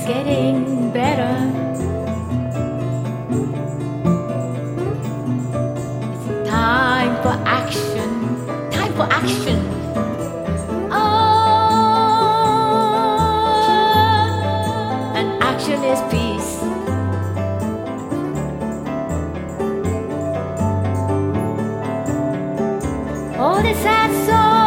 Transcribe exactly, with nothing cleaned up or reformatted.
getting better. It's time for action, time for action. Oh, and action is peace. Oh, the sad song.